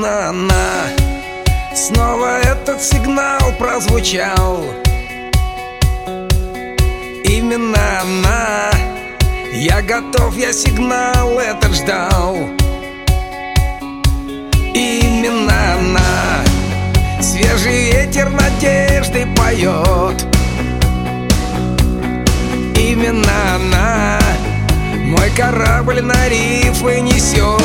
Именно она, снова этот сигнал прозвучал. Именно она, я готов, я сигнал этот ждал. Именно она, свежий ветер надежды поет. Именно она, мой корабль на рифы несет.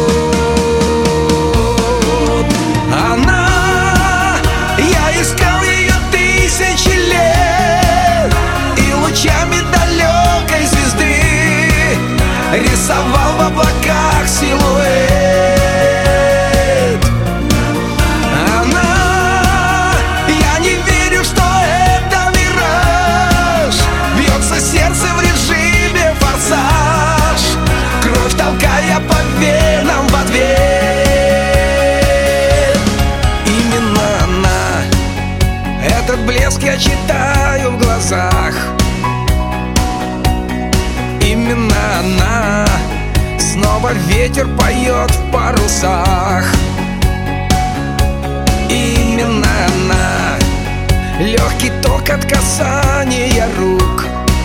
Она, я искал ее тысячи лет, и лучами далекой звезды рисовал в облаках силуэт. Она, я не верю, что это мираж. Бьется сердце в режиме форсаж, кровь толкая по венам в ответ. Именно она, этот блеск я читаю в глазах. Именно она, снова ветер поет в парусах. Именно она, легкий ток от касания рук,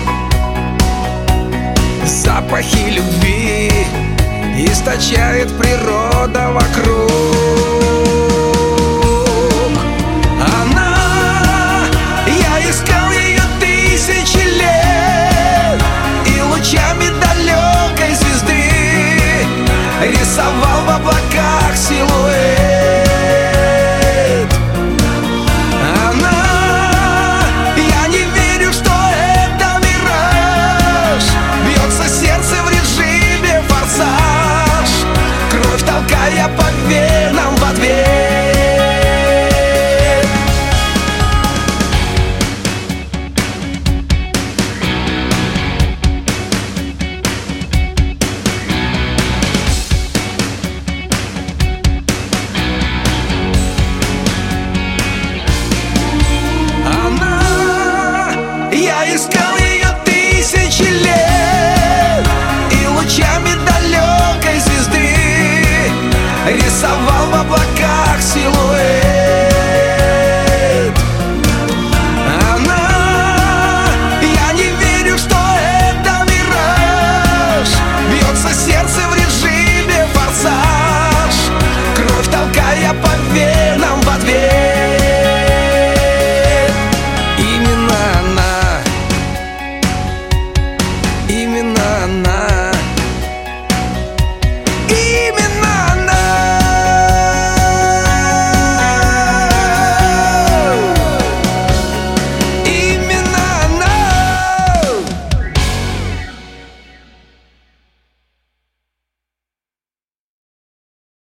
запахи любви источает природа вокруг. Она, я искал ее тысячи лет, и лучами далекой звезды рисовал в облаках силуэт. Она, я не верю, что это мираж. Бьется сердце в режиме форсаж, кровь толкая по венам в ответ. Я искал ее тысячи лет, и лучами далекой звезды рисовал в облаках силуэт.